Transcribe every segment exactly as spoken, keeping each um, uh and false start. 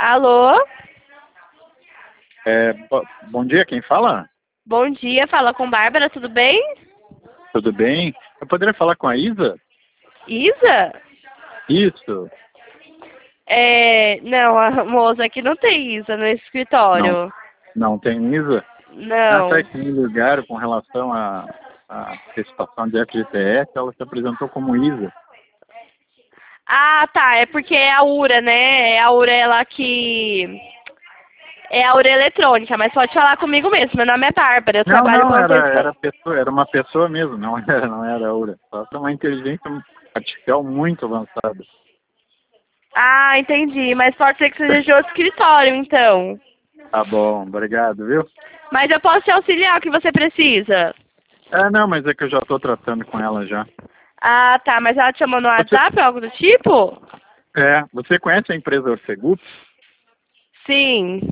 Alô? É, bo- bom dia, quem fala? Bom dia, fala com Bárbara, tudo bem? Tudo bem? Eu poderia falar com a Isa? Isa? Isso. É, não, a moça aqui não tem Isa no Não, escritório. não tem Isa? Ah, tá, Não. que me ligaram com relação à à participação de F G T S, ela se apresentou como Isa. Ah, tá, é porque é a URA, né? É a URA ela que... É a URA eletrônica, mas pode falar comigo mesmo. Meu nome é Bárbara, eu Não, trabalho com não, era, era antecipação. pessoa, era uma pessoa mesmo, não era, não era a Aura. Só que é uma inteligência artificial muito avançada. Ah, entendi, mas pode ser que seja de outro escritório, então. Tá bom, obrigado, viu? Mas eu posso te auxiliar o que você precisa. É, não, mas é que eu já estou tratando com ela já. Ah, tá, mas ela te chamou no Você, WhatsApp ou algo do tipo? é, você conhece a empresa Orcegups? Sim.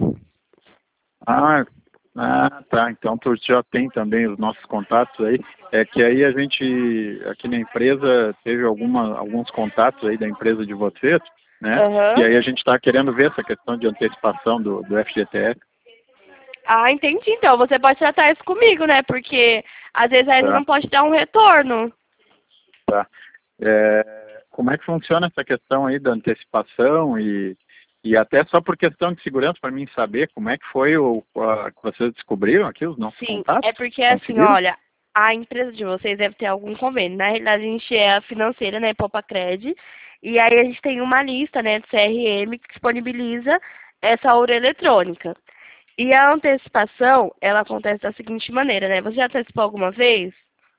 Ah, ah, tá. Então tu já tem também os nossos contatos aí. É que aí a gente, aqui na empresa, teve alguma, alguns contatos aí da empresa de vocês, né? E Aham. aí a gente está querendo ver essa questão de antecipação do, do F G T S. Ah, entendi. Então, você pode tratar isso comigo, né? Porque às vezes ainda Tá, não pode dar um retorno. tá. É, como é que funciona essa questão aí da antecipação e, e até só por questão de segurança para mim saber como é que foi o a, que vocês descobriram aqui os nossos Sim, é contatos? porque assim, Conseguiram? olha, a empresa de vocês deve ter algum convênio. Na realidade, a gente é a financeira, né? Poupa Cred. E aí a gente tem uma lista, né, do C R M que disponibiliza essa ouro eletrônica. E a antecipação, ela acontece da seguinte maneira, né? Você já antecipou alguma vez?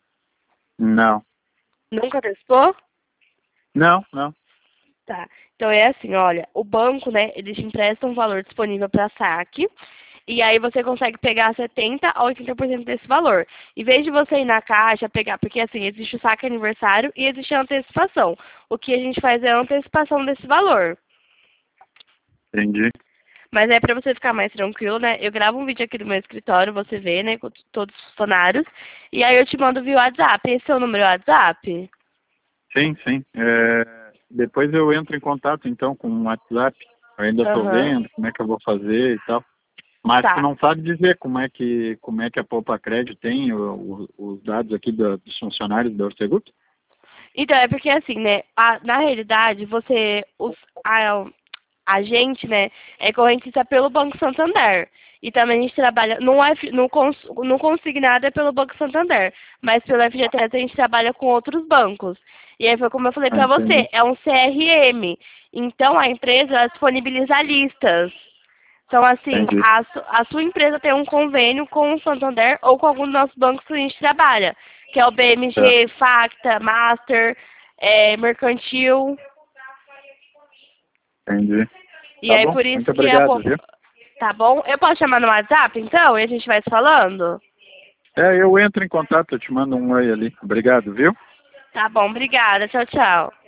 Não. Nunca antecipou? Não, não. Tá. Então é assim, olha, o banco, né, eles te emprestam um valor disponível para saque, e aí você consegue pegar setenta a oitenta por cento desse valor. Em vez de você ir na caixa pegar, porque assim, existe o saque aniversário e existe a antecipação. O que a gente faz é a antecipação desse valor. Entendi. Mas é para você ficar mais tranquilo, né? Eu gravo um vídeo aqui do meu escritório, você vê, né, com t- todos os funcionários, e aí eu te mando via WhatsApp. Esse é o número WhatsApp? Sim, sim. É, depois eu entro em contato então com o WhatsApp. Eu ainda estou Aham. vendo como é que eu vou fazer e tal. Mas tu Tá. não sabe dizer como é que como é que a Poupa Crédito tem o- o- os dados aqui da- dos funcionários da Orcegut? Então, é porque assim, né, a- na realidade, você, os, a, a gente, né, é correntista pelo Banco Santander. E também a gente trabalha, no, F, no, cons, no consignado é pelo Banco Santander, mas pelo F G T S a gente trabalha com outros bancos. E aí foi como eu falei Ah, pra você, entendi. é um C R M. Então a empresa ela disponibiliza listas. Então, assim, Entendi. a, su- a sua empresa tem um convênio com o Santander ou com algum dos nossos bancos que a gente trabalha, que é o B M Tá. G, Facta, Master, é, Mercantil. Entendi. E Tá aí, bom. por isso Muito que a obrigado, Pop... viu? Tá bom? Eu posso chamar no WhatsApp, então, e a gente vai se falando? É, eu entro em contato, eu te mando um oi ali. Obrigado, viu? Tá bom, obrigada. Tchau, tchau.